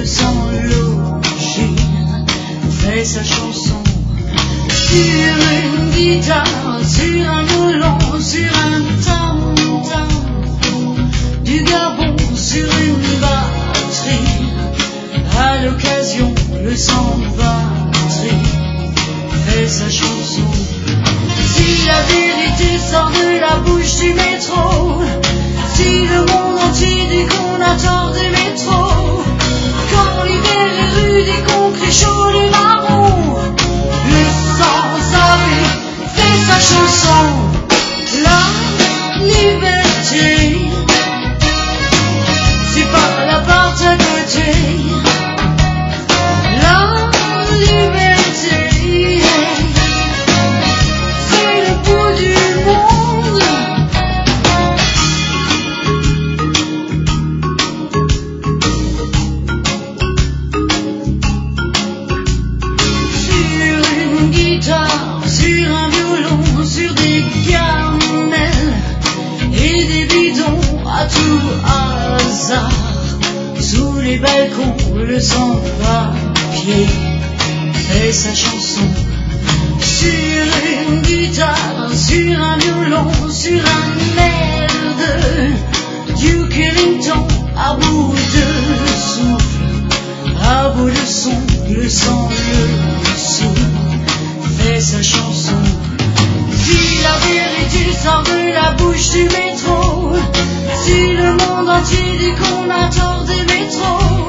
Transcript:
le sang, l'origine, fait sa chanson. Sur une guitare, sur un violon, sur un tam-tam, du Gabon, sur une batterie, à l'occasion, le sang batterie, fait sa chanson. Si la vérité sort de la bouche du métro, si le monde entier dit qu'on a tort des métros, quand l'hiver est rude et qu'on crie chaud les marrons, le sans-abri fait sa chanson. La liberté, c'est pas la part à côté. La liberté, c'est le bout du monde. Sur une guitare, sur un violon, sur des gamelles et des bidons à tout hasard. Sous les balcons, le sans-papier fait sa chanson. Sur une guitare, sur un violon, sur un air de Duke Ellington, à bout de souffle, à bout de son, le sang, le souffle, fait sa chanson. Si la vérité sort de la bouche du métro, si le monde entier dit qu'on a tort des métros,